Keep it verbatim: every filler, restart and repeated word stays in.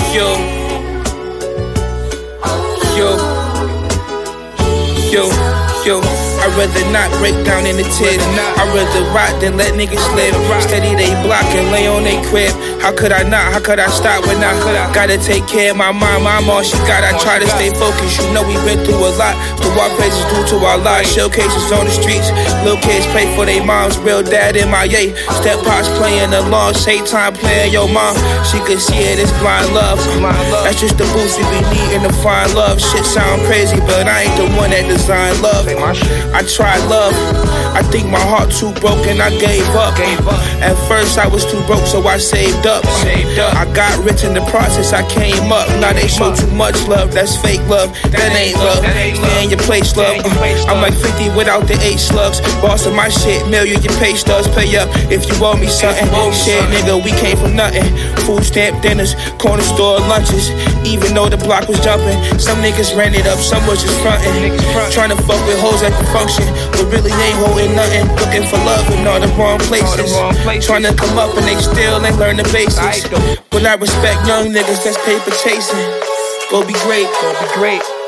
Yo, yo, yo, yo. I'd rather not break down in the tears. I'd rather rock than let niggas live. Steady they block and lay on they crib. How could I not? How could I stop when I gotta take care of my mom? I'm all she got. I try to stay focused. You know we been through a lot. So our praises due to our lives. Showcases on the streets. Little kids pray for their moms. Real dad in my yay. Step pops playing along. Say time playing your mom. She could see it. It's blind love. That's just the boost we be needing to find love. Shit sound crazy, but I ain't the one that designed love. I tried love. I think my heart too broken. I gave up. At first I was too broke, so I saved up. I got rich in the process. I came up. Now they show too much love. That's fake love. That ain't love. Stay in your place, love. I'm like fifty without the eight slugs. Boss of my shit, million your pay stubs. Pay up if you owe me something. Shit, nigga, we came from nothing. Food stamp dinners, corner store lunches. Even though the block was jumping, some niggas ran it up, some was just frontin'. Trying to fuck with hoes at the function, but really ain't holding nothing. Looking for love in all the wrong places. Trying to come up and they still ain't learn the basics. But I respect young niggas that's paper chasing. Go be great, go be great.